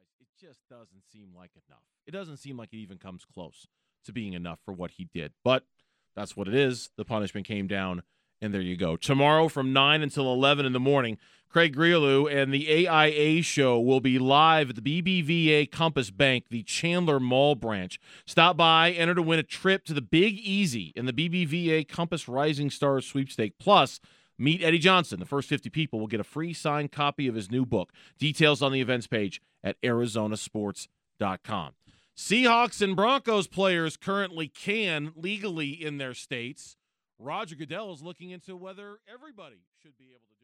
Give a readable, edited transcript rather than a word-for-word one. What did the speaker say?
it just doesn't seem like enough. It doesn't seem like it even comes close to being enough for what he did. But that's what it is. The punishment came down, and there you go. Tomorrow from 9 until 11 in the morning, Craig Grialou and the AIA show will be live at the BBVA Compass Bank, the Chandler Mall branch. Stop by, enter to win a trip to the Big Easy in the BBVA Compass Rising Stars sweepstake. Plus, meet Eddie Johnson. The first 50 people will get a free signed copy of his new book. Details on the events page at arizonasports.com. Seahawks and Broncos players currently can legally in their states. Roger Goodell is looking into whether everybody should be able to do